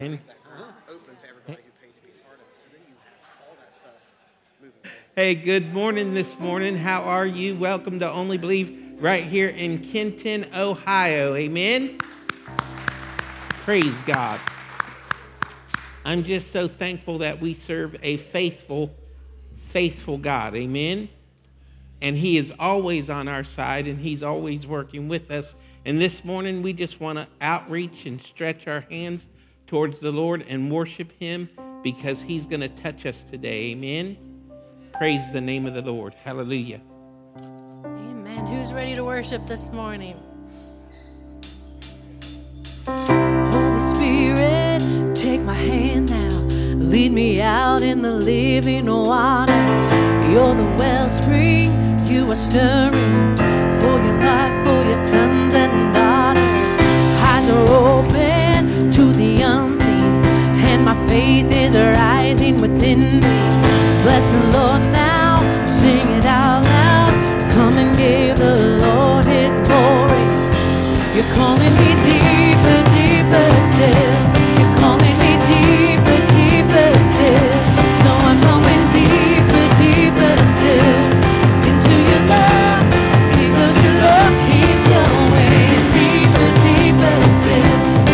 And open to everybody who paid to be a part of it. So then you have all that stuff moving forward. hey, good morning this morning. How are you? Welcome to Only Believe right here in Kenton, Ohio. Amen. Praise God. I'm just so thankful that we serve a faithful God. Amen. And he is always on our side, and he's always working with us. And this morning, we just want to outreach and stretch our hands towards the Lord and worship him because he's going to touch us today. Amen. Praise the name of the Lord. Hallelujah. Amen. Who's ready to worship this morning? Holy Spirit, take my hand now. Lead me out in the living water. You're the wellspring, you are stirring for your life, for your sons and daughters. Eyes are open to the unseen, and my faith is rising within me. Bless the Lord now, sing it out loud. Come and give the Lord his glory. You're calling me deeper, deeper still. You're calling me deeper, deeper still. So I'm going deeper, deeper still into your love, because your love keeps going deeper, deeper still.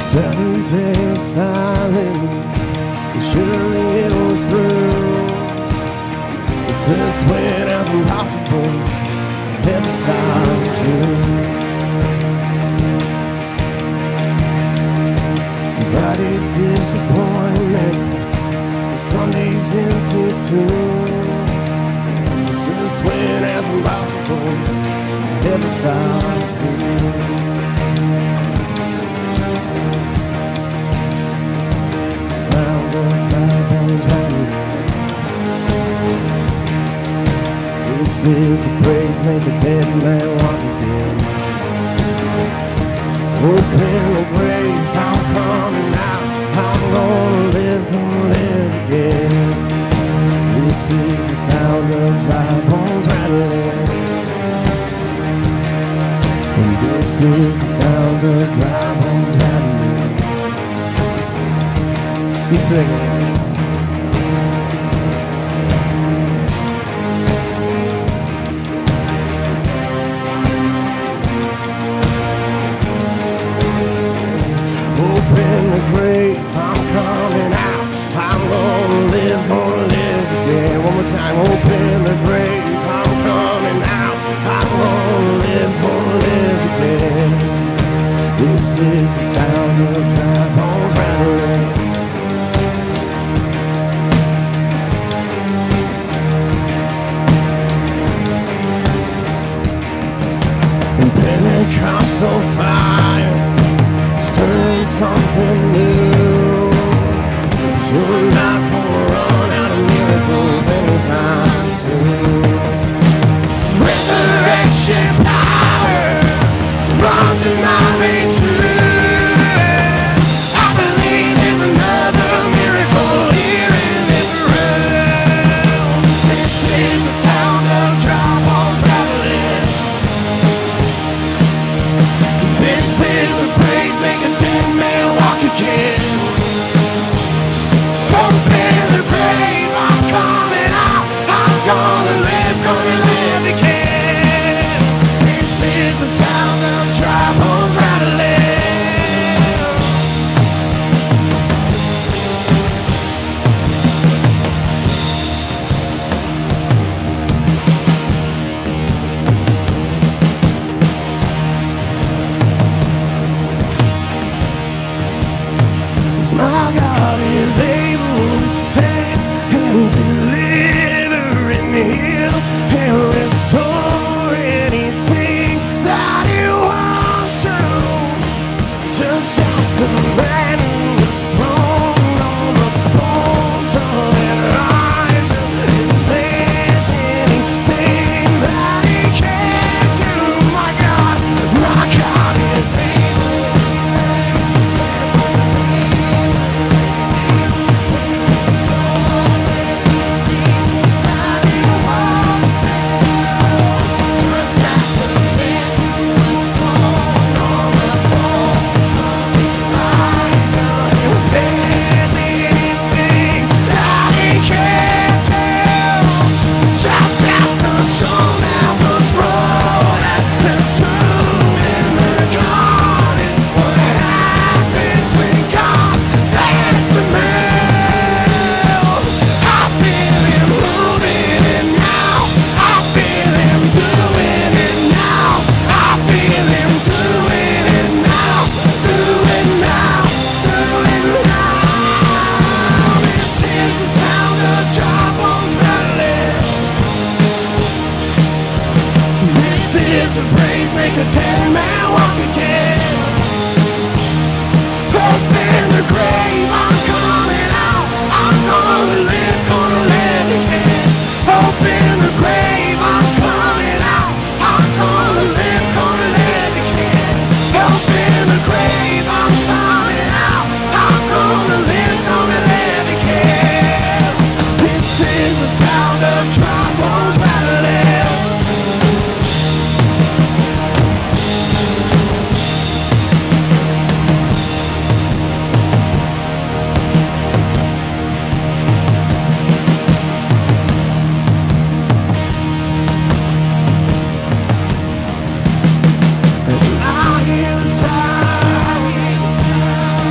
7 days silent, and surely it was through. Since when has impossible ever stopped you? Friday's disappointment, Sunday's empty too. Since when has impossible ever stopped you? It's the sound of dry bones rattling. This is the praise, make a dead man walk again. Open the grave, I'm coming out. I'm gonna live again. This is the sound of dry bones rattling. And this is the sound of dry bones rattling. You sing it. Open the grave, I'm coming out. I'm gonna live again. One more time, open the grave, I'm coming out. I'm gonna live again. This is the sound of dry bones rattling. And Pentecostal fire, stirring something new. You're not gonna run out of miracles anytime soon. Resurrection power runs in my veins too. I believe there's another miracle here in this room. This is the sound of dry bones rattling. This is the praise, make a dead man walk again. Open the grave, I'm coming out. I'm gonna live again. This is the sound of dry bones rattling. My God is able to save and deliver and heal and restore anything that He wants to. Just ask the man who was thrown on the bones of their eyes, if there's anything that He can't do. My God is able. The praise make a dead man walk again. Open the grave, I'm coming out. I'm gonna live again. Open the grave, I'm coming out. I'm gonna live again. Open the grave, I'm coming out. I'm gonna live again. This is the sound of dry bones rattling. I hear the sound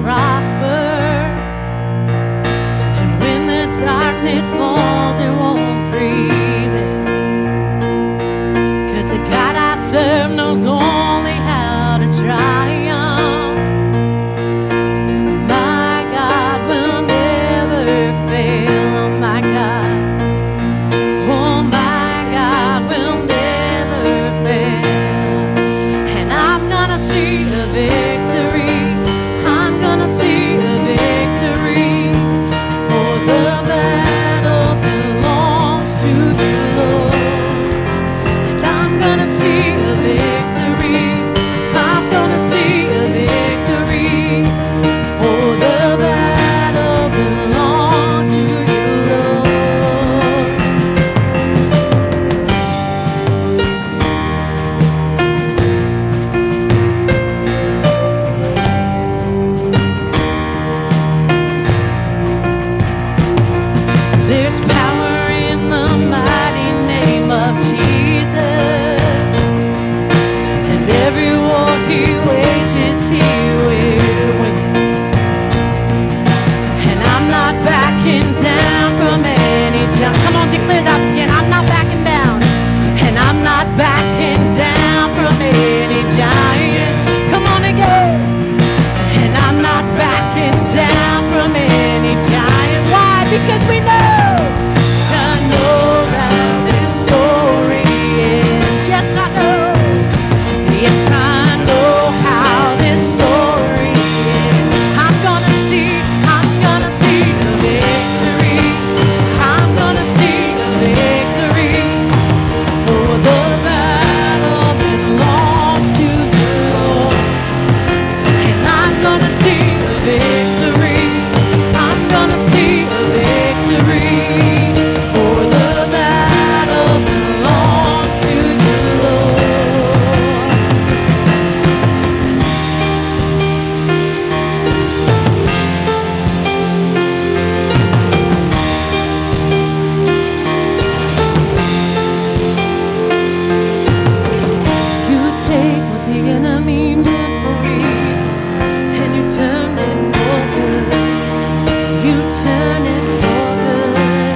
prosper. And when the darkness falls, it won't prevail. 'Cause the God I serve knows only how to triumph. My God will never fail. Oh my God. Oh my God will never fail. And I'm gonna see a victory. I'm gonna see a victory. For the battle belongs to the Lord. And I'm gonna see a victory. I'm gonna see a victory. For the battle belongs to you, Lord. There's power in the mighty name of Jesus. And every war he wages, he will win. And I'm not backing down from any giant. Come on, declare that again. I'm not backing down. And I'm not backing down from any giant. Come on again. And I'm not backing down from any giant. Why? Because we know. I know how this story ends. Yes, I know. Yes, I know how this story ends. I'm gonna see a victory. I'm gonna see a victory. For the battle belongs to the Lord. And I'm gonna see a victory. I'm gonna see a victory. For the battle belongs to you, Lord. You take what the enemy meant for evil, and you turn it for good. You turn it for good.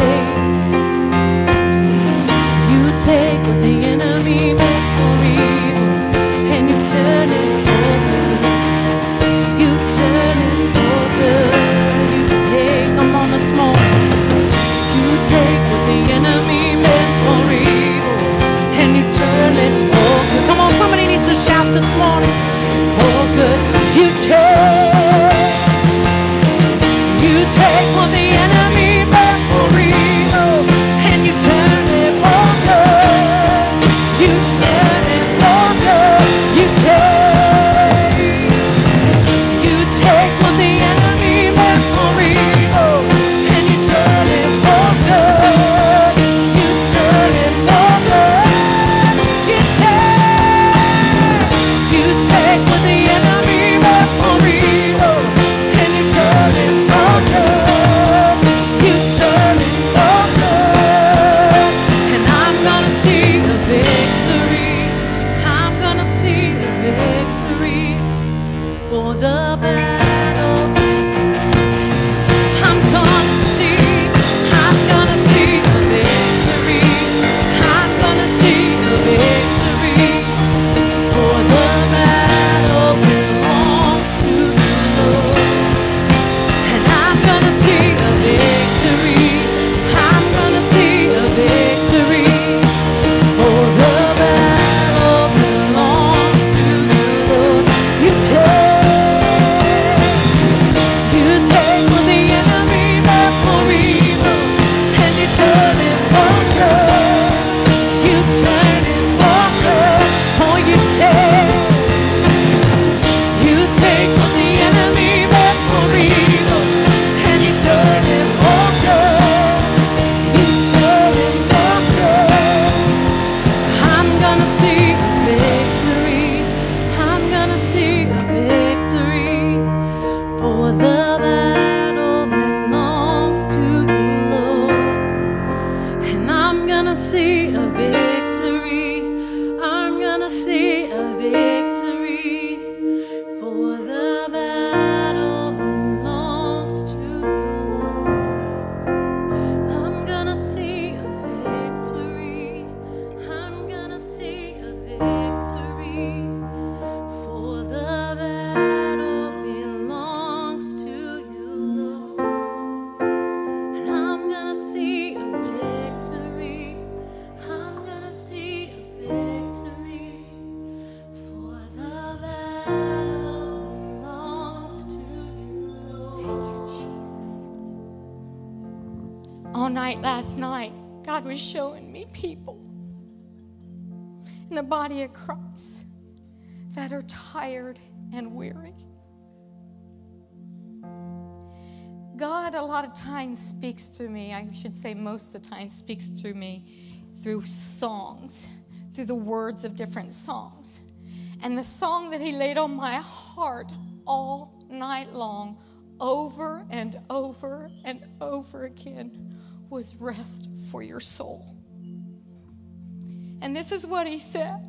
You take what the enemy meant for evil, and you turn it for good. You turn it for good. You take, come on this morning. You take what the enemy meant for evil, and you turn it for good. Come on, somebody needs to shout this morning. For good. You take what the enemy meant for evil, and you turn it for good. You turn it for good. You take what the enemy meant for evil, and you turn it for good. You turn it for good. You take what the enemy meant for evil, and you turn it for good. You turn it for good. And I'm gonna see a victory. I'm gonna see a victory. For the battle I'm gonna see a victory. I'm gonna see a victory. For the battle belongs to the Lord. And I'm gonna see a victory. I'm gonna see a victory. For the battle belongs to the Lord. You take what the enemy meant for evil, and you turn it for good. You turn it for good. Oh, you take what the enemy meant for evil, and you turn it for good. You turn it for good. I'm gonna see a victory. I'm gonna see a victory. For the battle belongs to you, Lord. And I'm gonna see a victory. I'm gonna see a victory. For the battle All night last night, God was showing me people in the body of Christ that are tired and weary. God a lot of times speaks through me. I should say most of the time speaks through me through songs, through the words of different songs. And the song that he laid on my heart all night long, over and over and over again, was Rest for Your Soul. And this is what he said.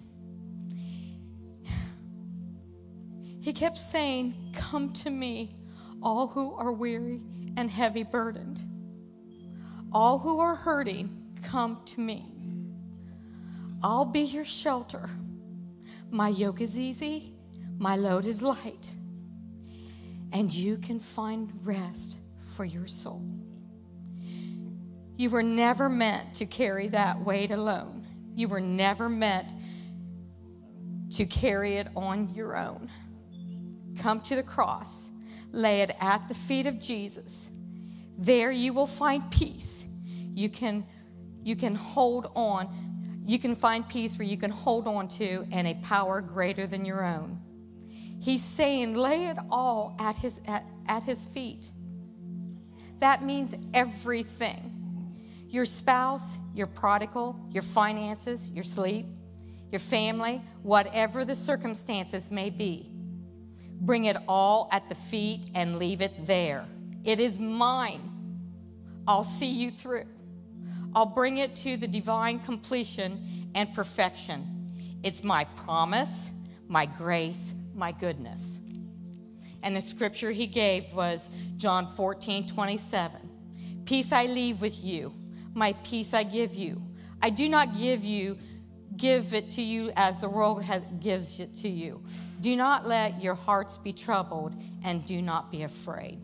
He kept saying, come to me, all who are weary and heavy burdened. All who are hurting, come to me. I'll be your shelter. My yoke is easy, my load is light, and you can find rest for your soul. You were never meant to carry that weight alone. You were never meant to carry it on your own. Come to the cross. Lay it at the feet of Jesus. There you will find peace. You can hold on. You can find peace where you can hold on to and a power greater than your own. He's saying, lay it all at his feet. That means everything. Your spouse, your prodigal, your finances, your sleep, your family, whatever the circumstances may be. Bring it all at the feet and leave it there. It is mine. I'll see you through. I'll bring it to the divine completion and perfection. It's my promise, my grace, my goodness. And the scripture he gave was John 14:27. Peace I leave with you. My peace I give you. I do not give it to you as the world gives it to you. Do not let your hearts be troubled, and do not be afraid.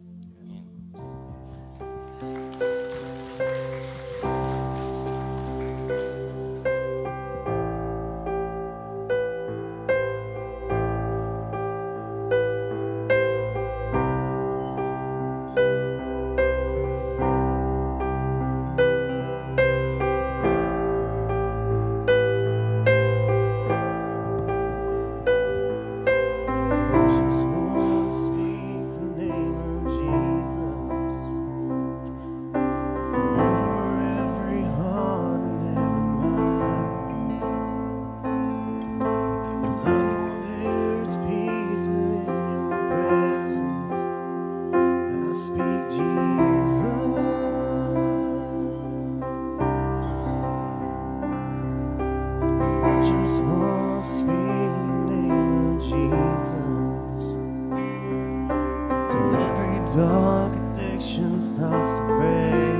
Dark addiction starts to break,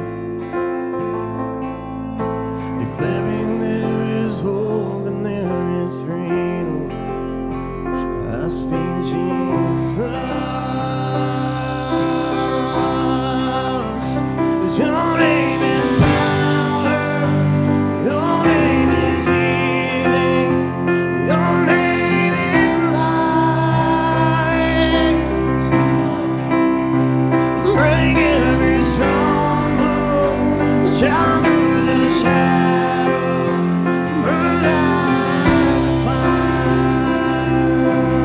declaring there is hope and there is freedom. I speak Jesus. Your name is power, your name is healing, your name is life. Break every stronghold, shine through the shadow, burn like fire.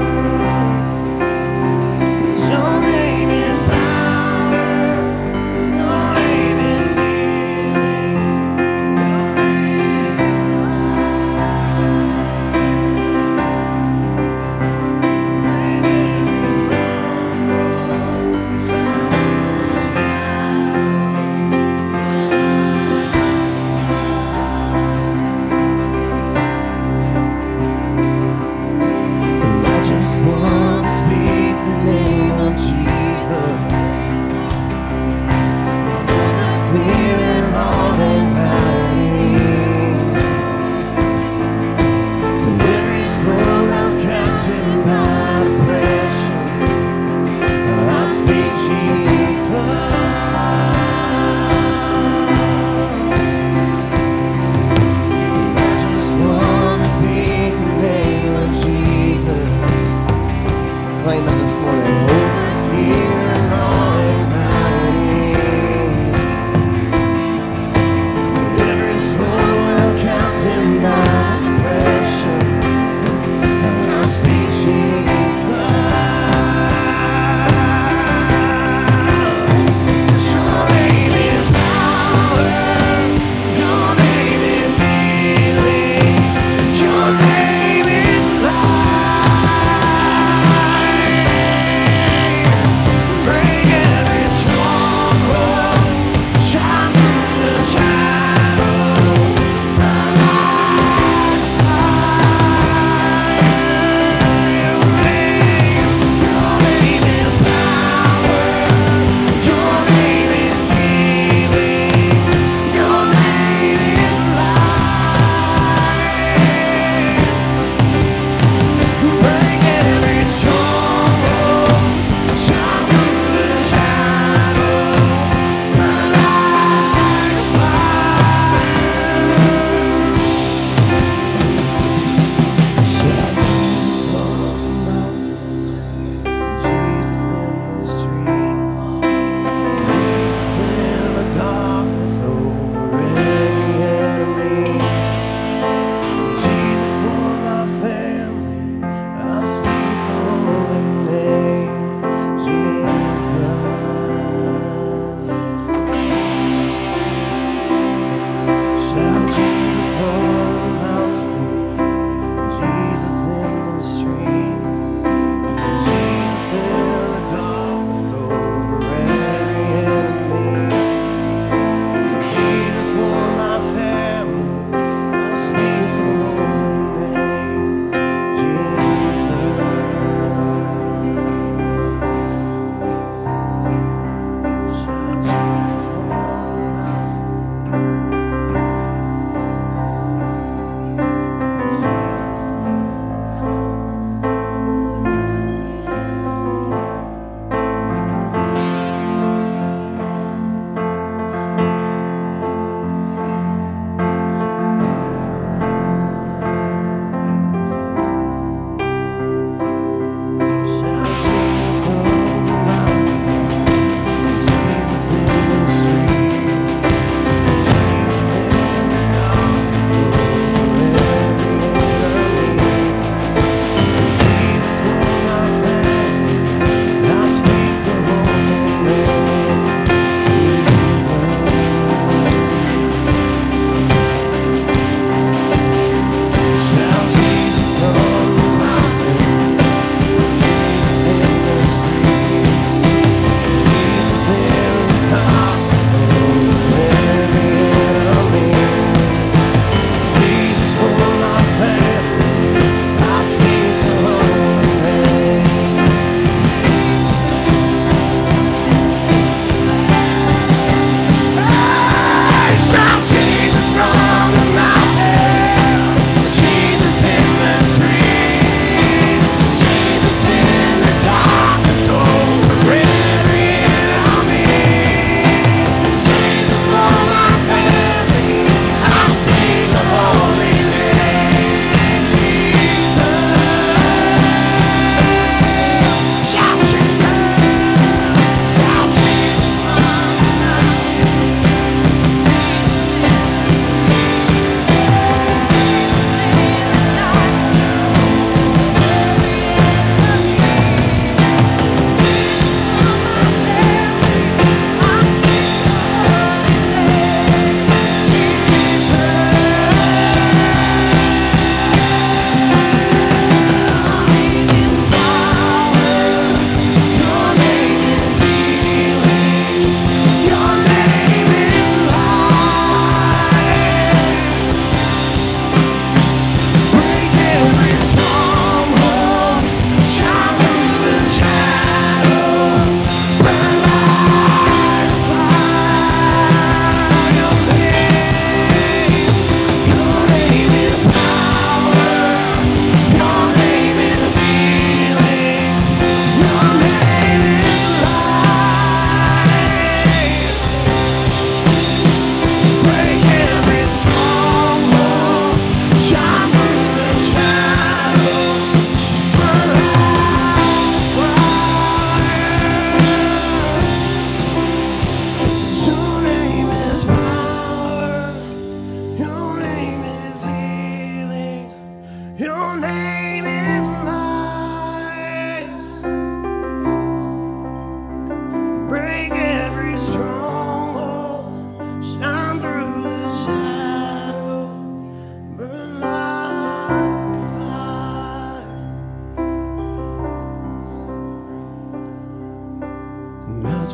Your name is power, your name is healing, your name is life. Break every stronghold, shine through the shadow. I just want to speak the name of Jesus. Fear and all anxiety. To every soul held captive by depression, I speak Jesus. I just want to speak the name of Jesus. Claim it this morning. Over fear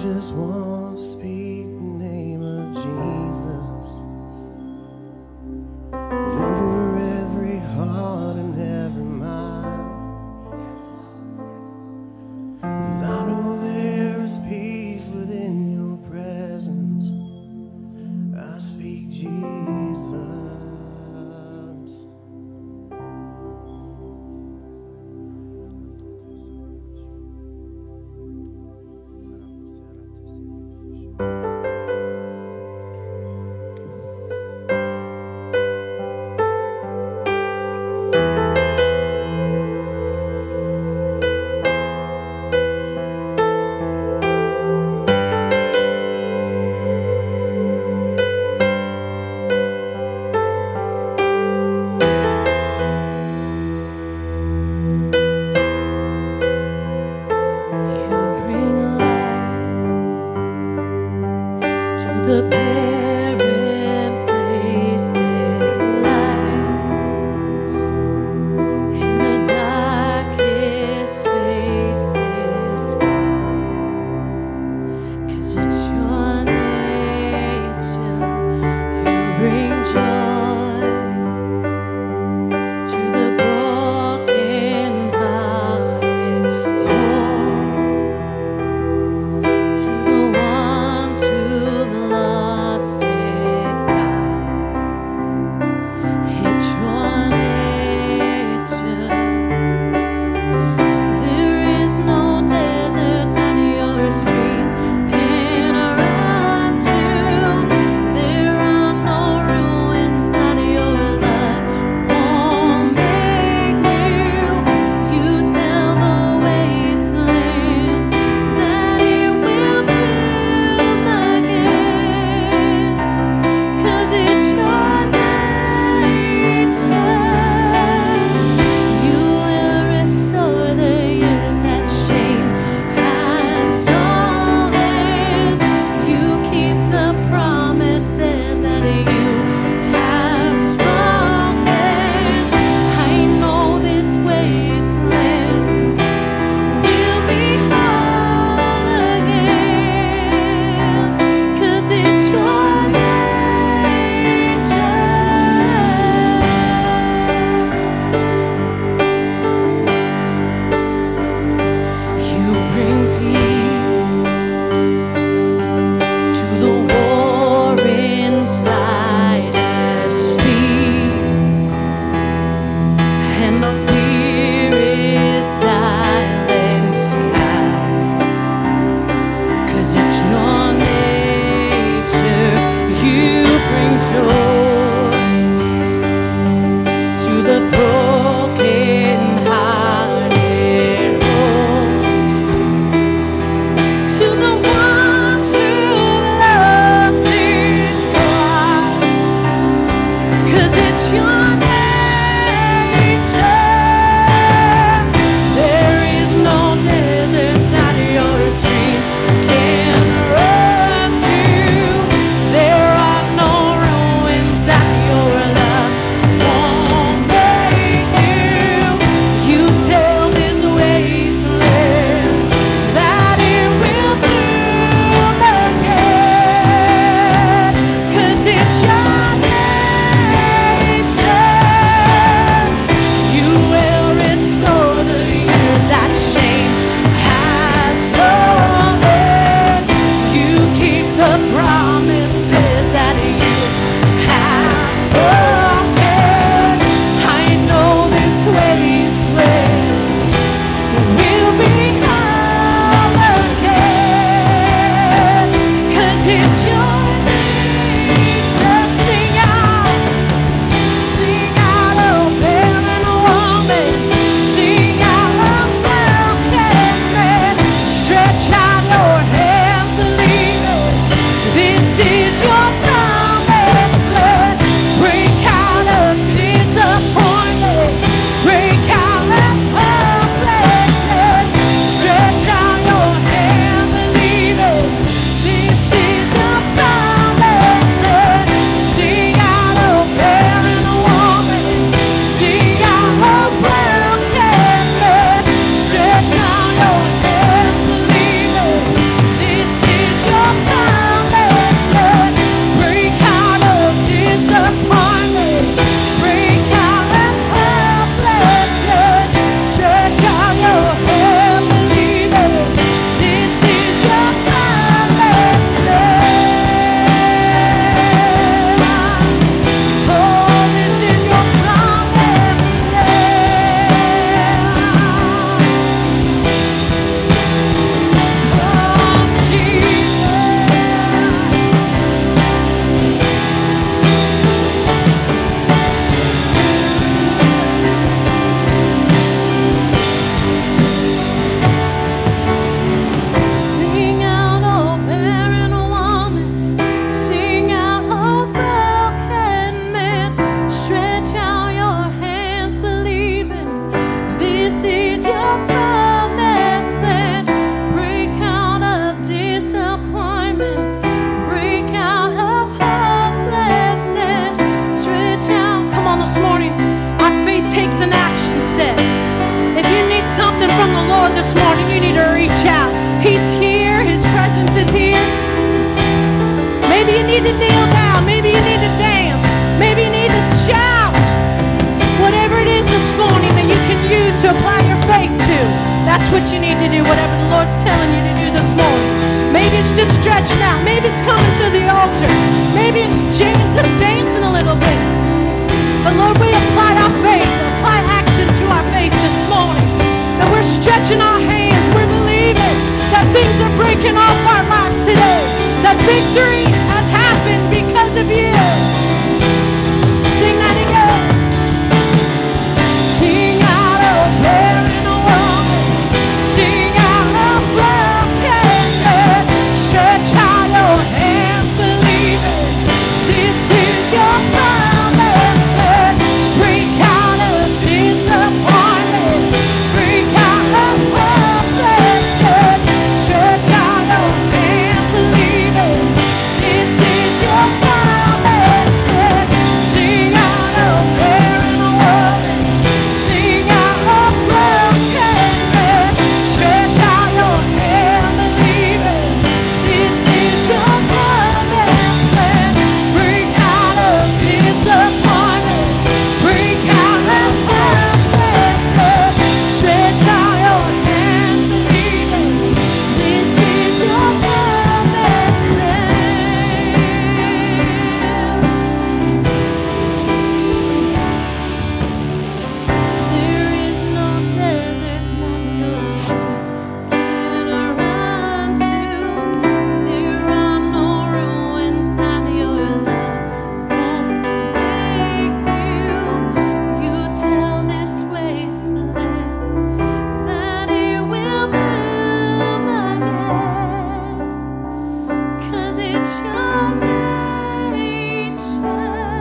just want to speak the name of Jesus over every heart and every mind. 'Cause I know there's peace within your presence. I speak Jesus. The barren places light in the darkest spaces, God. 'Cause it's your nature, you bring joy to the broken hearted, to the ones who've lost it, God. It's your nature. There is no desert that your streams can run to. There are no ruins that your love won't make new. You tell the wasteland that it will bloom again. 'Cause it's your nature. You will restore the years that shame has stolen. You keep the promises that you have spoken. I know this wasteland will be whole again. 'Cause it's your nature. You bring peace to the war inside us. Speak, and our fear is silenced, God. 'Cause it's your nature. You bring joy to the broken hearted, to the ones who lost it, God. 'Cause it's your nature. There is no desert that your stream can run to. There are no ruins need to kneel down. Maybe you need to dance. Maybe you need to shout. Whatever it is this morning that you can use to apply your faith to, that's what you need to do, whatever the Lord's telling you to do this morning. Maybe it's just stretching out. Maybe it's coming to the altar. Maybe it's just dancing a little bit. But Lord, we apply our faith, apply action to our faith this morning. That we're stretching our hands. We're believing that things are breaking off our lives today. That victory has happened because of you. Sing that again. Sing out a prayer in a woman. Sing out a broken. Stretch out your hands, believing this is your promise. Break out of disappointment. Break out of hopelessness. Stretch out your hands, believing this is your promise. Sing out a prayer in a woman. Sing out a broken. Stretch out your hand, believing this is your promise. Break out of disappointment. Break out of hopelessness. Stretch out your hand, believing this is your promised land. There is no desert that your strength can run to. There are no ruins that your love won't make new. You tell this wasteland that it will bloom again. 'Cause it's your nature.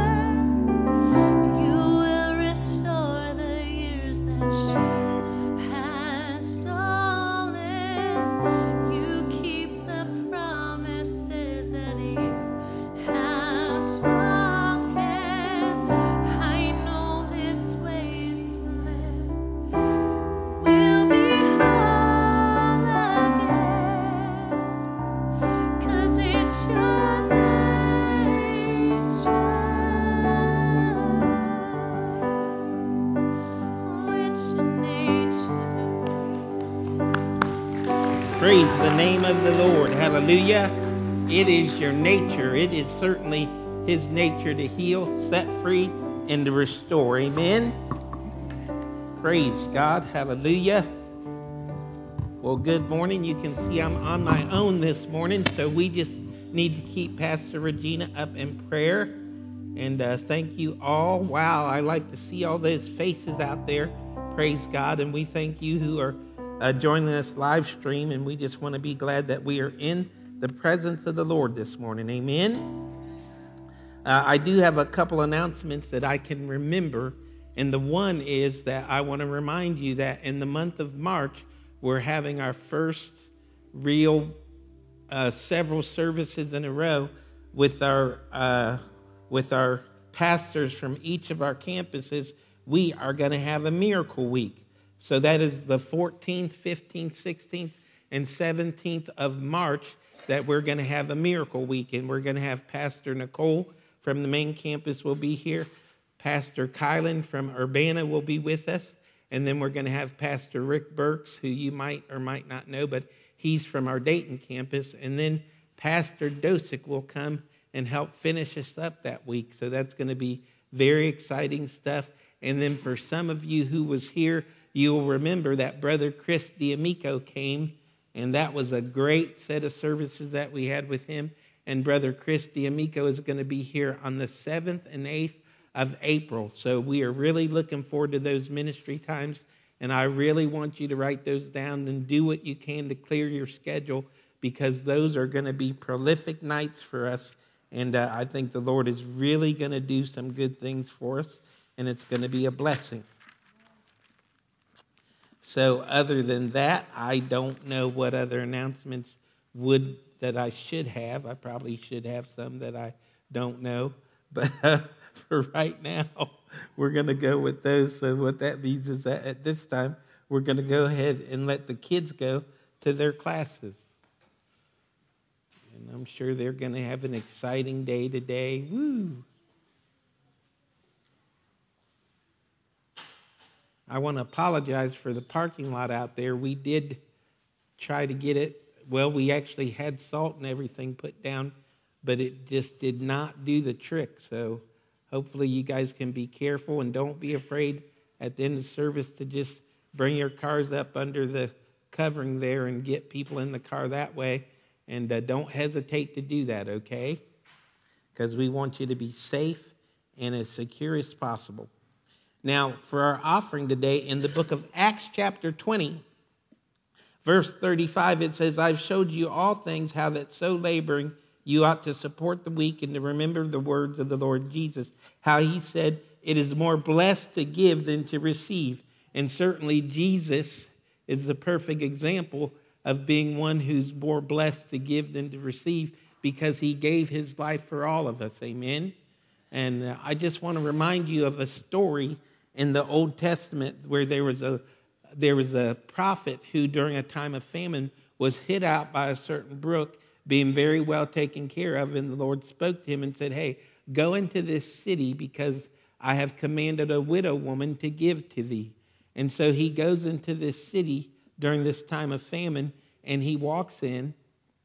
You will restore the years that she has stolen. You keep the promises that you have spoken. I know this wasteland will be whole again. 'Cause it's your nature. Oh, it's your nature. Praise the name of the Lord. Hallelujah. It is your nature. It is certainly his nature to heal, set free, and to restore. Amen. Praise God. Hallelujah. Well, good morning. You can see I'm on my own this morning, so we just need to keep Pastor Regina up in prayer. And thank you all. Wow, I like to see all those faces out there. Praise God. And we thank you who are joining us live stream. And we just want to be glad that we are in the presence of the Lord this morning. Amen. I do have a couple announcements that I can remember. And the one is that I want to remind you that in the month of March, we're having our first real several services in a row with our pastors from each of our campuses. We are going to have a miracle week. So that is the 14th, 15th, 16th, and 17th of March that we're going to have a miracle week. And we're going to have Pastor Nicole from the main campus will be here. Pastor Kylan from Urbana will be with us. And then we're going to have Pastor Rick Burks, who you might or might not know, but he's from our Dayton campus. And then Pastor Dosick will come and help finish us up that week. So that's going to be very exciting stuff. And then for some of you who was here, you'll remember that Brother Chris D'Amico came, and that was a great set of services that we had with him. And Brother Chris D'Amico is going to be here on the 7th and 8th of April. So we are really looking forward to those ministry times. And I really want you to write those down and do what you can to clear your schedule, because those are going to be prolific nights for us. And I think the Lord is really going to do some good things for us, and it's going to be a blessing. So other than that, I don't know what other announcements that I should have. I probably should have some that I don't know. But for right now, we're going to go with those. So what that means is that at this time, we're going to go ahead and let the kids go to their classes. And I'm sure they're going to have an exciting day today. Woo! I want to apologize for the parking lot out there. We did try to get it. Well, we actually had salt and everything put down, but it just did not do the trick. So hopefully you guys can be careful and don't be afraid at the end of service to just bring your cars up under the covering there and get people in the car that way. And don't hesitate to do that, okay? Because we want you to be safe and as secure as possible. Now, for our offering today, in the book of Acts chapter 20, verse 35, it says, I've showed you all things, how that so laboring you ought to support the weak and to remember the words of the Lord Jesus, how he said, it is more blessed to give than to receive. And certainly Jesus is the perfect example of being one who's more blessed to give than to receive, because he gave his life for all of us. Amen? And I just want to remind you of a story in the Old Testament where there was a prophet who during a time of famine was hid out by a certain brook, being very well taken care of, and the Lord spoke to him and said, hey, go into this city because I have commanded a widow woman to give to thee. And so he goes into this city during this time of famine, and he walks in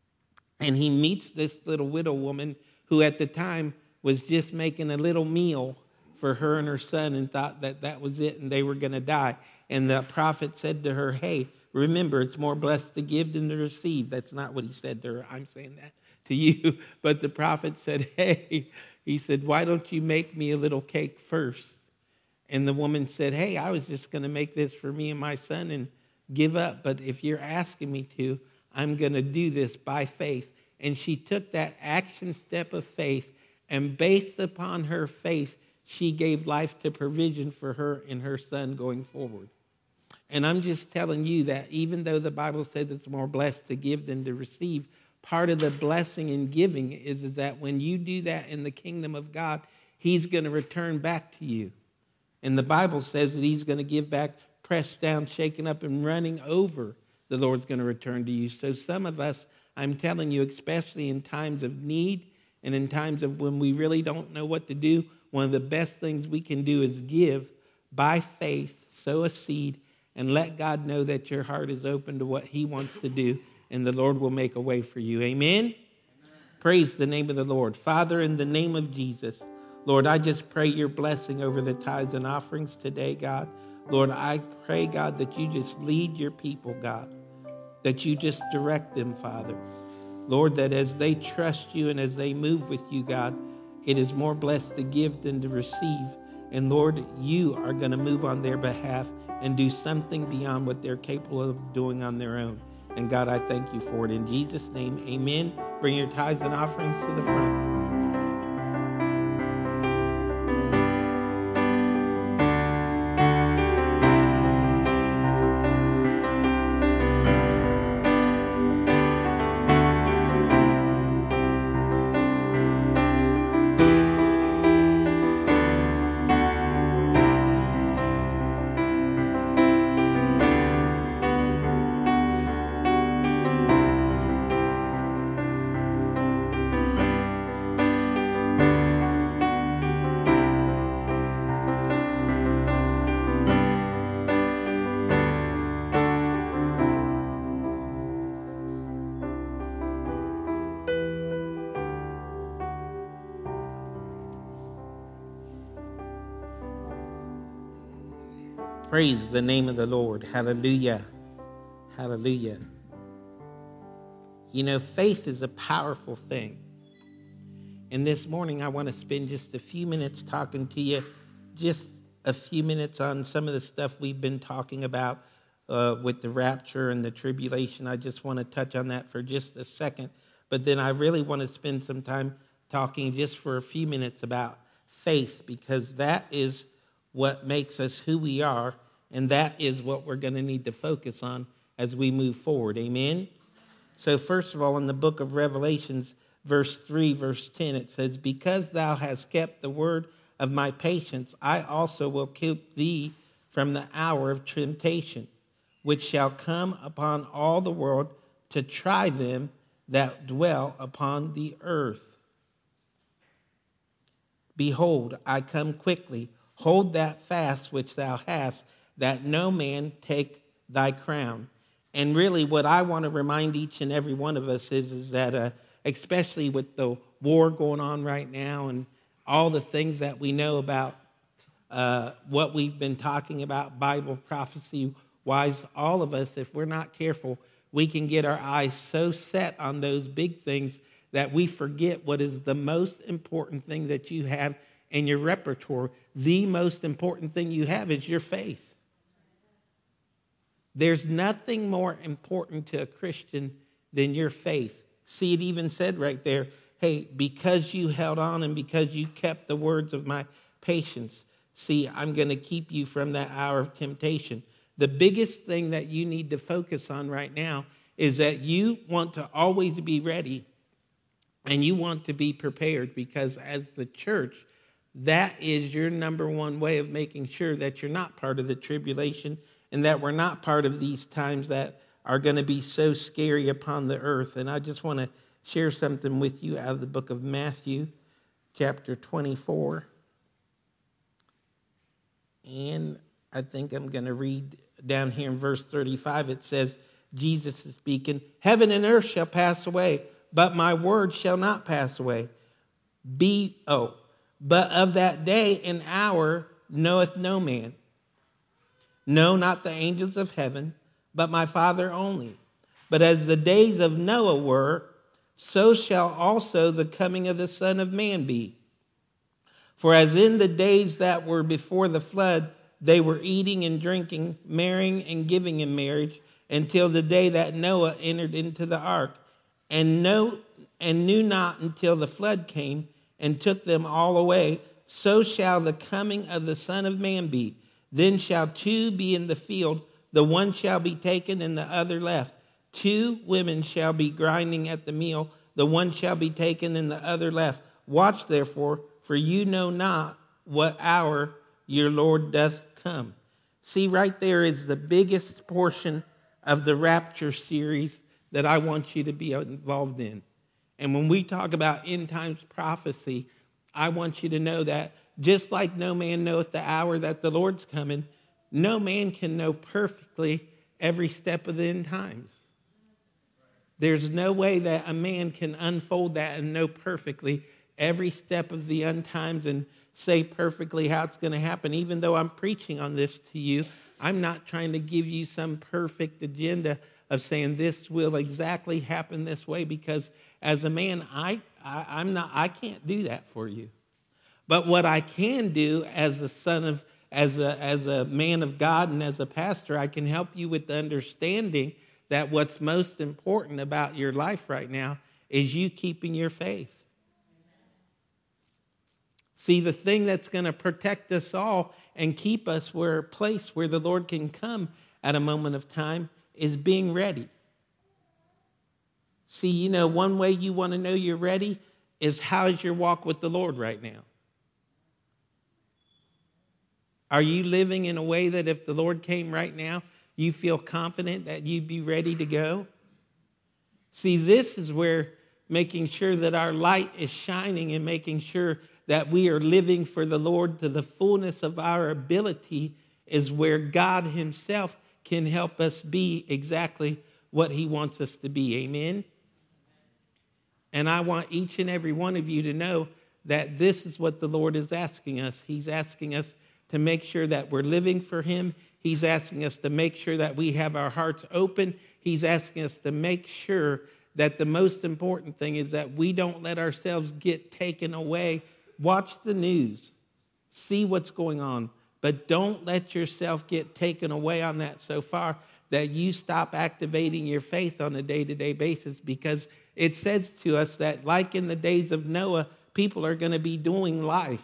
and he meets this little widow woman who at the time was just making a little meal for her and her son and thought that that was it and they were going to die. And the prophet said to her, hey, remember, it's more blessed to give than to receive. That's not what he said to her. I'm saying that to you. But the prophet said, hey, he said, why don't you make me a little cake first? And the woman said, hey, I was just going to make this for me and my son and give up. But if you're asking me to, I'm going to do this by faith. And she took that action step of faith, and based upon her faith, she gave life to provision for her and her son going forward. And I'm just telling you that even though the Bible says it's more blessed to give than to receive, part of the blessing in giving is that when you do that in the kingdom of God, he's going to return back to you. And the Bible says that he's going to give back, pressed down, shaken up, and running over. The Lord's going to return to you. So some of us, I'm telling you, especially in times of need and in times of when we really don't know what to do, one of the best things we can do is give by faith, sow a seed, and let God know that your heart is open to what he wants to do, and the Lord will make a way for you. Amen? Amen. Praise the name of the Lord. Father, in the name of Jesus, Lord, I just pray your blessing over the tithes and offerings today, God. Lord, I pray, God, that you just lead your people, God, that you just direct them, Father. Lord, that as they trust you and as they move with you, God, it is more blessed to give than to receive. And Lord, you are going to move on their behalf and do something beyond what they're capable of doing on their own. And God, I thank you for it. In Jesus' name, amen. Bring your tithes and offerings to the front. Praise the name of the Lord. Hallelujah. Hallelujah. You know, faith is a powerful thing. And this morning I want to spend just a few minutes talking to you, just a few minutes on some of the stuff we've been talking about with the rapture and the tribulation. I just want to touch on that for just a second. But then I really want to spend some time talking just for a few minutes about faith, because that is what makes us who we are, and that is what we're going to need to focus on as we move forward. Amen? So first of all, in the book of Revelations, verse 3, verse 10, it says, because thou hast kept the word of my patience, I also will keep thee from the hour of temptation, which shall come upon all the world to try them that dwell upon the earth. Behold, I come quickly. Hold that fast which thou hast, that no man take thy crown. And really what I want to remind each and every one of us is that especially with the war going on right now and all the things that we know about what we've been talking about, Bible prophecy-wise, all of us, if we're not careful, we can get our eyes so set on those big things that we forget what is the most important thing that you have in your repertoire. The most important thing you have is your faith. There's nothing more important to a Christian than your faith. See, it even said right there, hey, because you held on and because you kept the words of my patience, see, I'm going to keep you from that hour of temptation. The biggest thing that you need to focus on right now is that you want to always be ready and you want to be prepared, because as the church, that is your number one way of making sure that you're not part of the tribulation and that we're not part of these times that are going to be so scary upon the earth. And I just want to share something with you out of the book of Matthew, chapter 24. And I think I'm going to read down here in verse 35. It says, Jesus is speaking, heaven and earth shall pass away, but my word shall not pass away. But of that day and hour knoweth no man. No, not the angels of heaven, but my Father only. But as the days of Noah were, so shall also the coming of the Son of Man be. For as in the days that were before the flood, they were eating and drinking, marrying and giving in marriage, until the day that Noah entered into the ark, and knew not until the flood came and took them all away, so shall the coming of the Son of Man be. Then shall two be in the field, the one shall be taken and the other left. Two women shall be grinding at the mill, the one shall be taken and the other left. Watch therefore, for you know not what hour your Lord doth come. See, right there is the biggest portion of the rapture series that I want you to be involved in. And when we talk about end times prophecy, I want you to know that just like no man knoweth the hour that the Lord's coming, no man can know perfectly every step of the end times. There's no way that a man can unfold that and know perfectly every step of the end times and say perfectly how it's going to happen. Even though I'm preaching on this to you, I'm not trying to give you some perfect agenda of saying this will exactly happen this way, because as a man, I can't do that for you. But what I can do as a man of God and as a pastor, I can help you with the understanding that what's most important about your life right now is you keeping your faith. See, the thing that's going to protect us all and keep us a place where the Lord can come at a moment of time is being ready. See, one way you want to know you're ready is how's your walk with the Lord right now? Are you living in a way that if the Lord came right now, you feel confident that you'd be ready to go? See, this is where making sure that our light is shining and making sure that we are living for the Lord to the fullness of our ability is where God himself can help us be exactly what he wants us to be. Amen? And I want each and every one of you to know that this is what the Lord is asking us. He's asking us to make sure that we're living for him. He's asking us to make sure that we have our hearts open. He's asking us to make sure that the most important thing is that we don't let ourselves get taken away. Watch the news. See what's going on. But don't let yourself get taken away on that so far that you stop activating your faith on a day-to-day basis, because it says to us that like in the days of Noah, people are going to be doing life.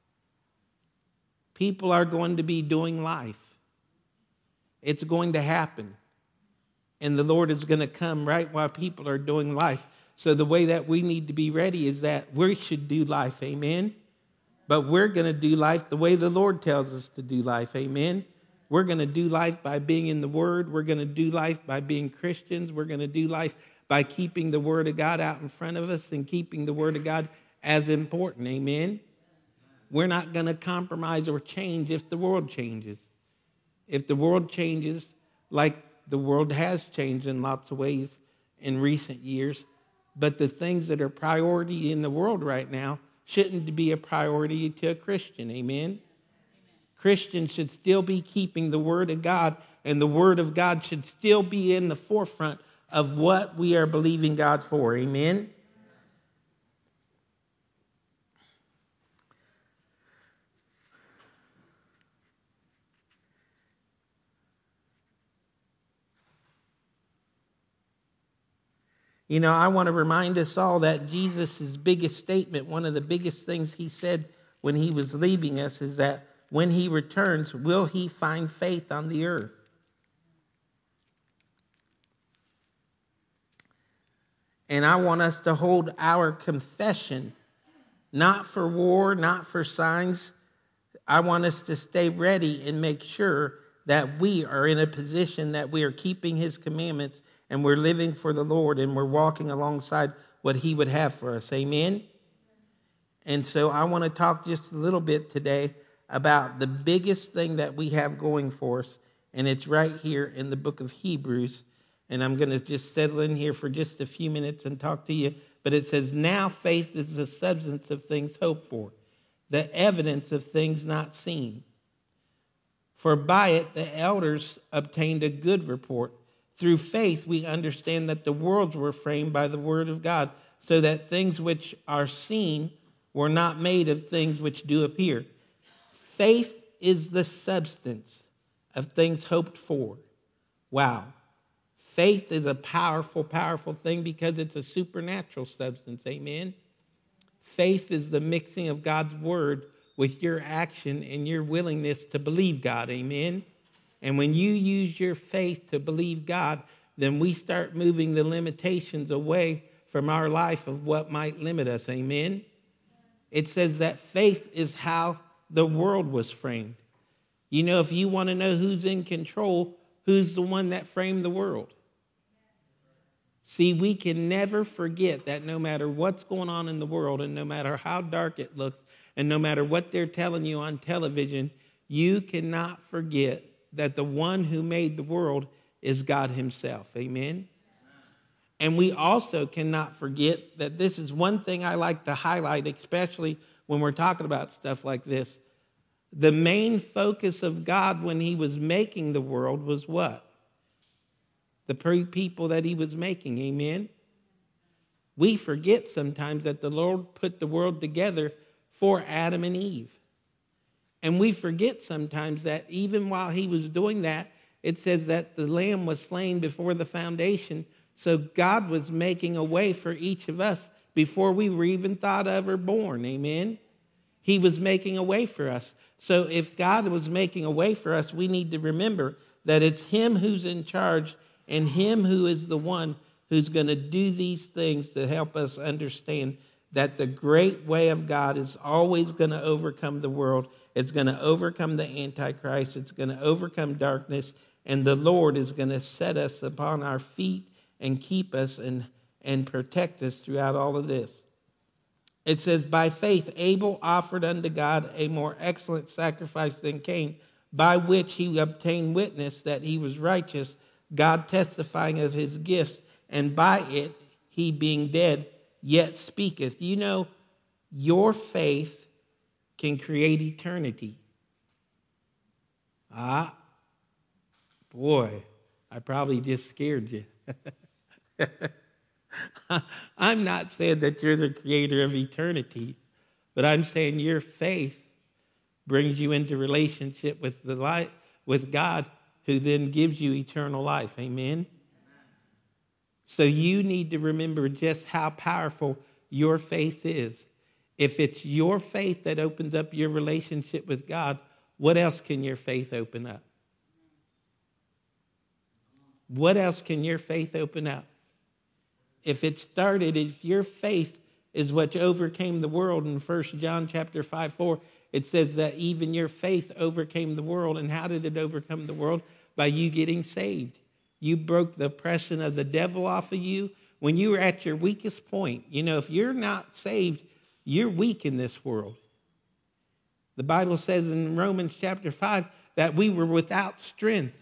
People are going to be doing life. It's going to happen. And the Lord is going to come right while people are doing life. So the way that we need to be ready is that we should do life. Amen? But we're going to do life the way the Lord tells us to do life. Amen? We're going to do life by being in the Word. We're going to do life by being Christians. We're going to do life by keeping the Word of God out in front of us and keeping the Word of God as important. Amen? We're not going to compromise or change if the world changes. If the world changes, like the world has changed in lots of ways in recent years, but the things that are priority in the world right now shouldn't be a priority to a Christian. Amen? Christians should still be keeping the Word of God, and the Word of God should still be in the forefront of what we are believing God for. Amen? You know, I want to remind us all that Jesus' biggest statement, one of the biggest things he said when he was leaving us, is that when he returns, will he find faith on the earth? And I want us to hold our confession, not for war, not for signs. I want us to stay ready and make sure that we are in a position that we are keeping his commandments and we're living for the Lord and we're walking alongside what he would have for us. Amen? And so I want to talk just a little bit today about the biggest thing that we have going for us, and it's right here in the book of Hebrews. And I'm going to just settle in here for just a few minutes and talk to you. But it says, now faith is the substance of things hoped for, the evidence of things not seen. For by it the elders obtained a good report. Through faith we understand that the worlds were framed by the word of God, so that things which are seen were not made of things which do appear. Faith is the substance of things hoped for. Wow. Faith is a powerful, powerful thing because it's a supernatural substance. Amen? Faith is the mixing of God's word with your action and your willingness to believe God. Amen? And when you use your faith to believe God, then we start moving the limitations away from our life of what might limit us. Amen? It says that faith is how the world was framed. You know, if you want to know who's in control, who's the one that framed the world? See, we can never forget that no matter what's going on in the world and no matter how dark it looks and no matter what they're telling you on television, you cannot forget that the one who made the world is God himself. Amen? And we also cannot forget that this is one thing I like to highlight, especially when we're talking about stuff like this. The main focus of God when he was making the world was what? The people that he was making. Amen? We forget sometimes that the Lord put the world together for Adam and Eve. And we forget sometimes that even while he was doing that, it says that the lamb was slain before the foundation. So God was making a way for each of us before we were even thought of or born. Amen? He was making a way for us. So if God was making a way for us, we need to remember that it's him who's in charge and him who is the one who's going to do these things to help us understand that the great way of God is always going to overcome the world. It's going to overcome the Antichrist. It's going to overcome darkness. And the Lord is going to set us upon our feet and keep us and protect us throughout all of this. It says, by faith Abel offered unto God a more excellent sacrifice than Cain, by which he obtained witness that he was righteous, God testifying of his gifts, and by it he being dead yet speaketh. You know, your faith can create eternity. Boy, I probably just scared you. I'm not saying that you're the creator of eternity, but I'm saying your faith brings you into relationship with with God, who then gives you eternal life. Amen? So you need to remember just how powerful your faith is. If it's your faith that opens up your relationship with God, what else can your faith open up? What else can your faith open up? If your faith is what overcame the world in 1 John chapter 5:4, it says that even your faith overcame the world. And how did it overcome the world? By you getting saved. You broke the oppression of the devil off of you when you were at your weakest point. You know, if you're not saved, you're weak in this world. The Bible says in Romans chapter 5 that we were without strength.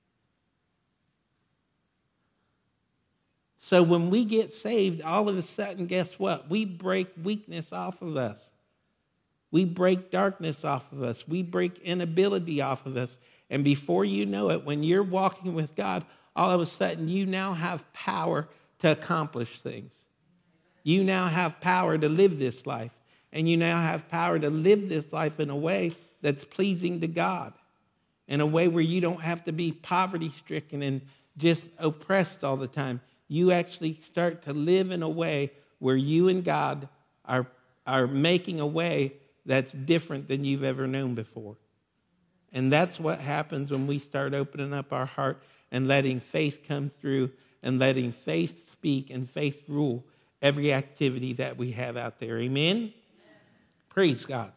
So when we get saved, all of a sudden, guess what? We break weakness off of us. We break darkness off of us. We break inability off of us. And before you know it, when you're walking with God, all of a sudden you now have power to accomplish things. You now have power to live this life. And you now have power to live this life in a way that's pleasing to God. In a way where you don't have to be poverty-stricken and just oppressed all the time. You actually start to live in a way where you and God are making a way that's different than you've ever known before. And that's what happens when we start opening up our heart and letting faith come through and letting faith speak and faith rule every activity that we have out there. Amen? Amen. Praise God.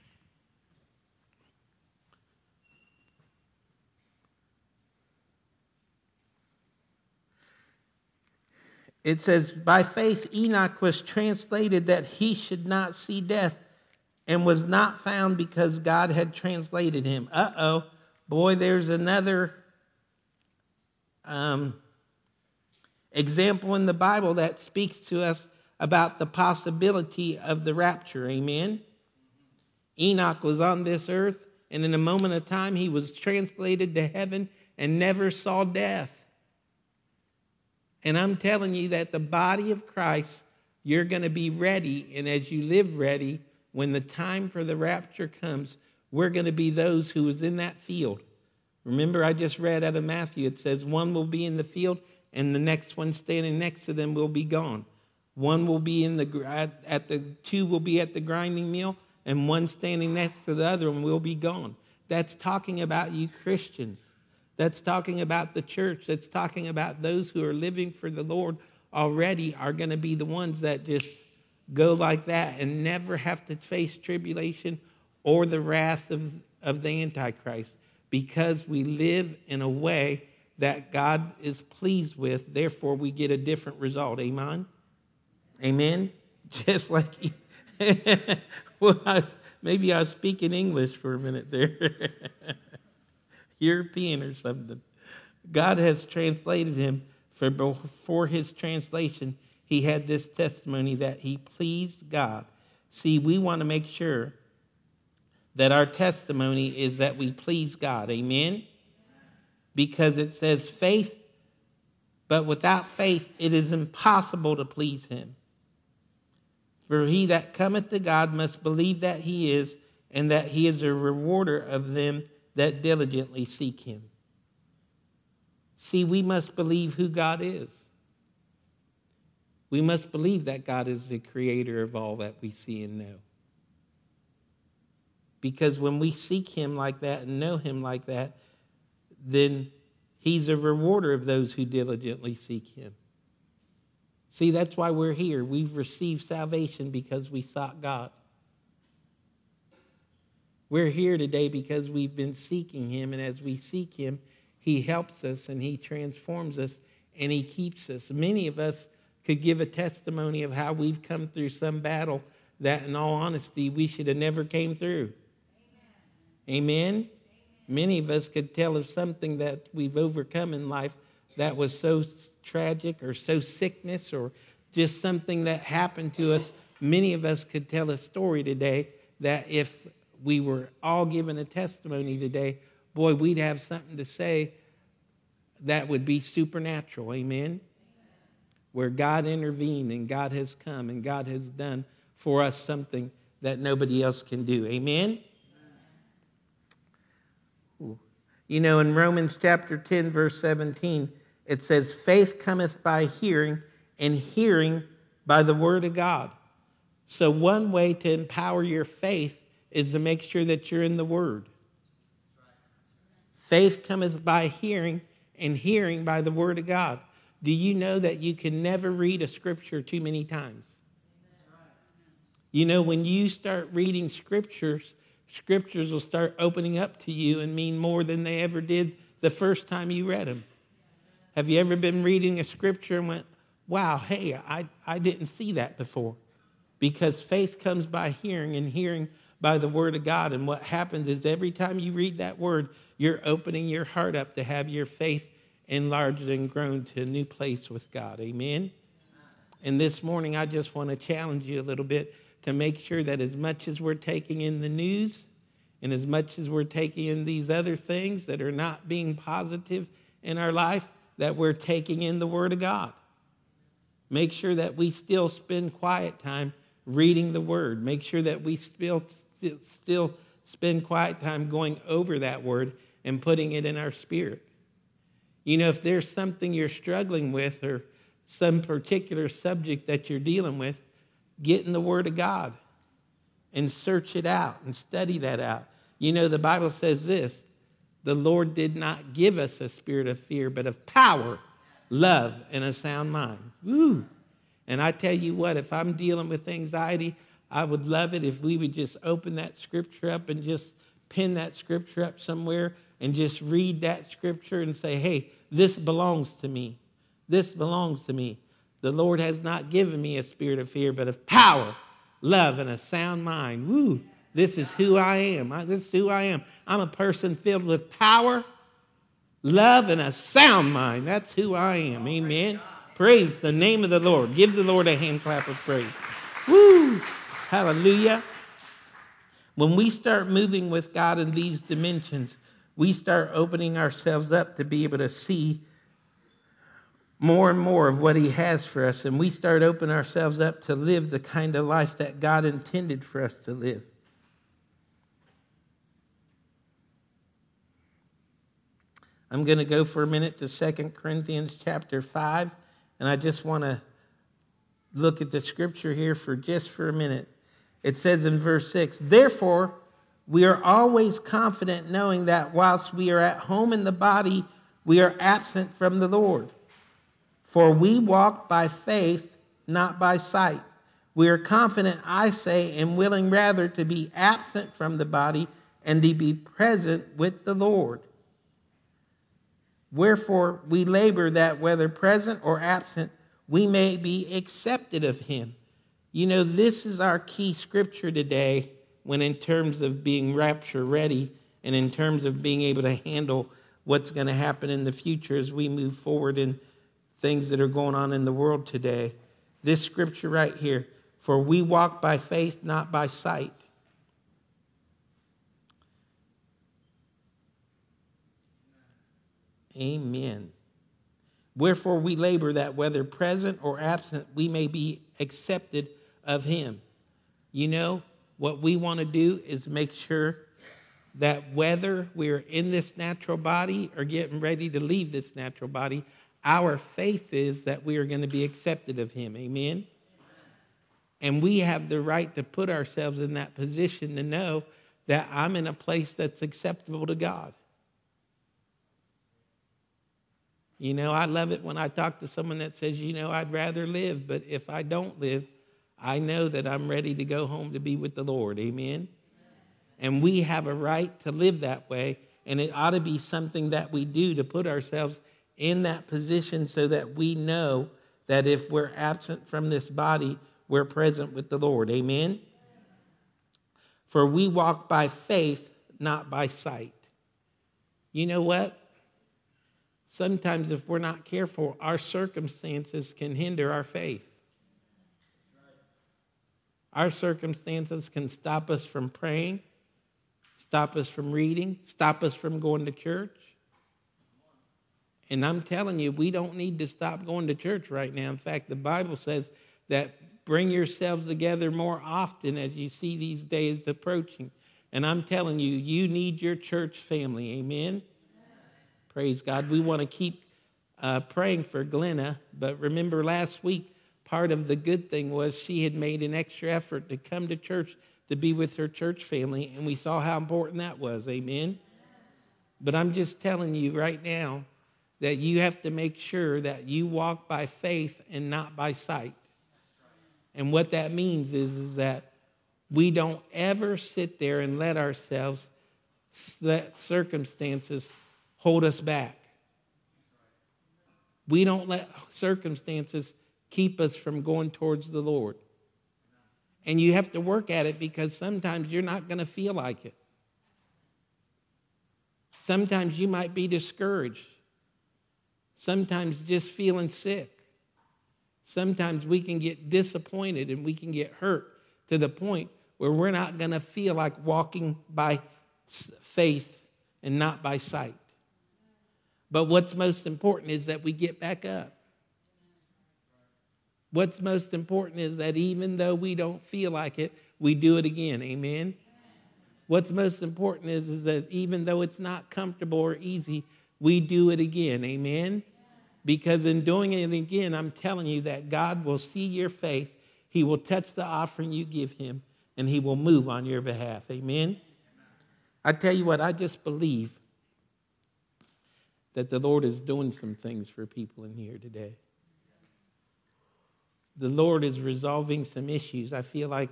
It says, by faith Enoch was translated that he should not see death, and was not found because God had translated him. Boy, there's another example in the Bible that speaks to us about the possibility of the rapture. Amen? Enoch was on this earth, and in a moment of time, he was translated to heaven and never saw death. And I'm telling you that the body of Christ, you're going to be ready, and as you live ready, when the time for the rapture comes, we're going to be those who was in that field. Remember, I just read out of Matthew, it says one will be in the field and the next one standing next to them will be gone. One will be two will be at the grinding mill, and one standing next to the other one will be gone. That's talking about you Christians. That's talking about the church. That's talking about those who are living for the Lord already are going to be the ones that just go like that and never have to face tribulation or the wrath of the Antichrist, because we live in a way that God is pleased with. Therefore, we get a different result. Amen? Amen? Just like, maybe I was speaking English for a minute there. European or something. God has translated him. For his translation, he had this testimony that he pleased God. See, we want to make sure that our testimony is that we please God. Amen? Because it says faith, but without faith it is impossible to please him. For he that cometh to God must believe that he is, and that he is a rewarder of them that diligently seek him. See, we must believe who God is. We must believe that God is the creator of all that we see and know. Because when we seek him like that and know him like that, then he's a rewarder of those who diligently seek him. See, that's why we're here. We've received salvation because we sought God. We're here today because we've been seeking him, and as we seek him, he helps us and he transforms us and he keeps us. Many of us could give a testimony of how we've come through some battle that, in all honesty, we should have never came through. Amen? Amen? Many of us could tell of something that we've overcome in life that was so tragic or so sickness or just something that happened to us. Many of us could tell a story today that if we were all given a testimony today, boy, we'd have something to say that would be supernatural. Amen? Where God intervened and God has come and God has done for us something that nobody else can do. Amen? You know, in Romans chapter 10, verse 17, it says, faith cometh by hearing, and hearing by the word of God. So one way to empower your faith is to make sure that you're in the word. Faith cometh by hearing, and hearing by the word of God. Do you know that you can never read a scripture too many times? You know, when you start reading scriptures will start opening up to you and mean more than they ever did the first time you read them. Have you ever been reading a scripture and went, wow, hey, I didn't see that before. Because faith comes by hearing, and hearing by the word of God. And what happens is every time you read that word, you're opening your heart up to have your faith enlarged and grown to a new place with God. Amen? And this morning, I just want to challenge you a little bit to make sure that as much as we're taking in the news and as much as we're taking in these other things that are not being positive in our life, that we're taking in the Word of God. Make sure that we still spend quiet time reading the Word. Make sure that we still spend quiet time going over that Word and putting it in our spirit. You know, if there's something you're struggling with or some particular subject that you're dealing with, get in the Word of God and search it out and study that out. You know, the Bible says this, the Lord did not give us a spirit of fear, but of power, love, and a sound mind. Woo! And I tell you what, if I'm dealing with anxiety, I would love it if we would just open that scripture up and just pin that scripture up somewhere and just read that scripture and say, hey, this belongs to me. This belongs to me. The Lord has not given me a spirit of fear, but of power, love, and a sound mind. Woo! This is who I am. This is who I am. I'm a person filled with power, love, and a sound mind. That's who I am. Amen. Praise the name of the Lord. Give the Lord a hand clap of praise. Woo! Hallelujah. When we start moving with God in these dimensions, we start opening ourselves up to be able to see more and more of what he has for us, and we start opening ourselves up to live the kind of life that God intended for us to live. I'm going to go for a minute to 2 Corinthians chapter 5, and I just want to look at the scripture here for a minute. It says in verse 6, therefore, we are always confident knowing that whilst we are at home in the body, we are absent from the Lord. For we walk by faith, not by sight. We are confident, I say, and willing rather to be absent from the body and to be present with the Lord. Wherefore we labor that whether present or absent, we may be accepted of him. You know, this is our key scripture today when in terms of being rapture ready and in terms of being able to handle what's going to happen in the future as we move forward in things that are going on in the world today. This scripture right here, for we walk by faith, not by sight. Amen. Wherefore we labor that whether present or absent, we may be accepted of him. You know, what we want to do is make sure that whether we're in this natural body or getting ready to leave this natural body, our faith is that we are going to be accepted of him. Amen? And we have the right to put ourselves in that position to know that I'm in a place that's acceptable to God. You know, I love it when I talk to someone that says, you know, I'd rather live, but if I don't live, I know that I'm ready to go home to be with the Lord. Amen? And we have a right to live that way, and it ought to be something that we do to put ourselves in that position so that we know that if we're absent from this body, we're present with the Lord. Amen? For we walk by faith, not by sight. You know what? Sometimes if we're not careful, our circumstances can hinder our faith. Our circumstances can stop us from praying, stop us from reading, stop us from going to church. And I'm telling you, we don't need to stop going to church right now. In fact, the Bible says that bring yourselves together more often as you see these days approaching. And I'm telling you, you need your church family. Amen? Praise God. We want to keep praying for Glenna. But remember last week, part of the good thing was she had made an extra effort to come to church to be with her church family. And we saw how important that was. Amen? But I'm just telling you right now that you have to make sure that you walk by faith and not by sight. And what that means is that we don't ever sit there and let ourselves, let circumstances hold us back. We don't let circumstances keep us from going towards the Lord. And you have to work at it because sometimes you're not going to feel like it. Sometimes you might be discouraged. Sometimes just feeling sick. Sometimes we can get disappointed and we can get hurt to the point where we're not going to feel like walking by faith and not by sight. But what's most important is that we get back up. What's most important is that even though we don't feel like it, we do it again. Amen? What's most important is that even though it's not comfortable or easy, we do it again. Amen? Because in doing it again, I'm telling you that God will see your faith. He will touch the offering you give him, and he will move on your behalf. Amen? I tell you what, I just believe that the Lord is doing some things for people in here today. The Lord is resolving some issues. I feel like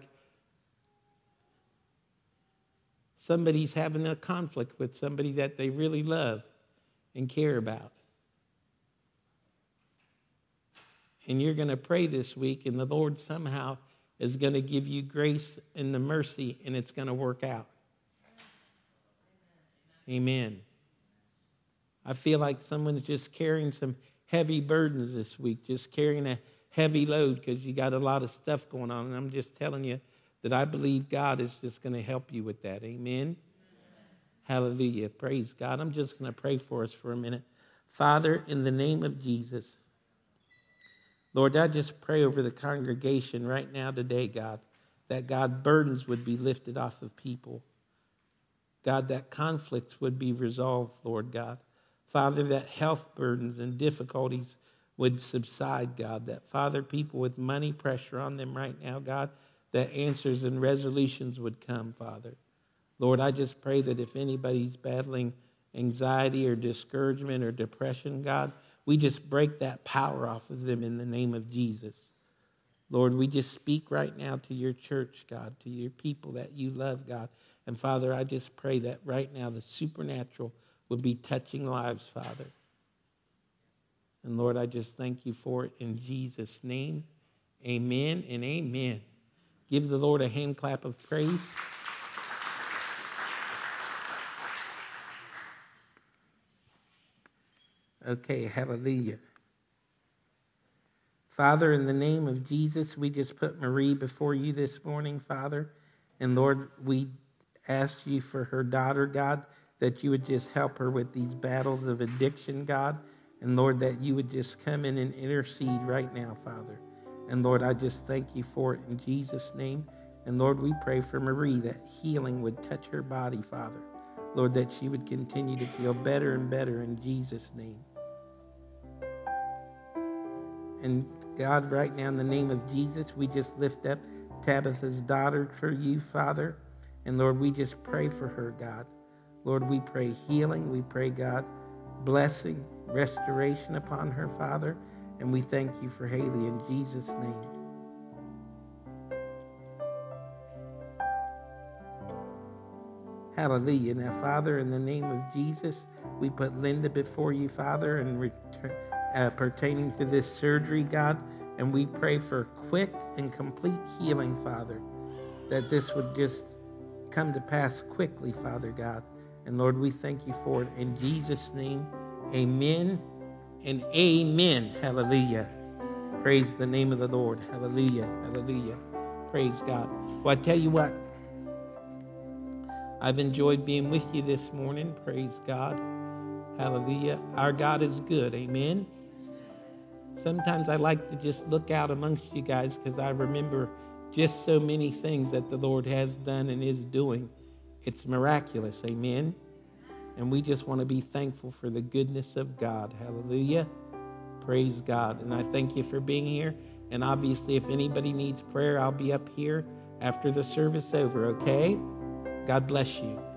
somebody's having a conflict with somebody that they really love and care about. And you're going to pray this week, and the Lord somehow is going to give you grace and the mercy, and it's going to work out. Amen. I feel like someone's just carrying some heavy burdens this week, just carrying a heavy load because you got a lot of stuff going on. And I'm just telling you that I believe God is just going to help you with that. Amen. Hallelujah. Praise God. I'm just going to pray for us for a minute. Father, in the name of Jesus, Lord, I just pray over the congregation right now today, God, that God, burdens would be lifted off of people. God, that conflicts would be resolved, Lord God. Father, that health burdens and difficulties would subside, God. That, Father, people with money pressure on them right now, God, that answers and resolutions would come, Father. Lord, I just pray that if anybody's battling anxiety or discouragement or depression, God, we just break that power off of them in the name of Jesus. Lord, we just speak right now to your church, God, to your people that you love, God. And Father, I just pray that right now the supernatural would be touching lives, Father. And Lord, I just thank you for it in Jesus' name. Amen and amen. Give the Lord a hand clap of praise. Okay, hallelujah. Father, in the name of Jesus, we just put Marie before you this morning, Father. And Lord, we ask you for her daughter, God, that you would just help her with these battles of addiction, God. And Lord, that you would just come in and intercede right now, Father. And Lord, I just thank you for it in Jesus' name. And Lord, we pray for Marie that healing would touch her body, Father. Lord, that she would continue to feel better and better in Jesus' name. And God, right now in the name of Jesus, we just lift up Tabitha's daughter for you, Father. And Lord, we just pray for her, God. Lord, we pray healing. We pray, God, blessing, restoration upon her, Father. And we thank you for Haley in Jesus' name. Hallelujah. Now, Father, in the name of Jesus, we put Linda before you, Father, and pertaining to this surgery, God. And we pray for quick and complete healing, Father, that this would just come to pass quickly, Father God. And Lord, we thank you for it. In Jesus' name, amen and amen. Hallelujah. Praise the name of the Lord. Hallelujah. Hallelujah. Praise God. Well, I tell you what, I've enjoyed being with you this morning. Praise God. Hallelujah. Our God is good. Amen. Sometimes I like to just look out amongst you guys because I remember just so many things that the Lord has done and is doing. It's miraculous. Amen. And we just want to be thankful for the goodness of God. Hallelujah. Praise God. And I thank you for being here. And obviously, if anybody needs prayer, I'll be up here after the service over, okay? God bless you.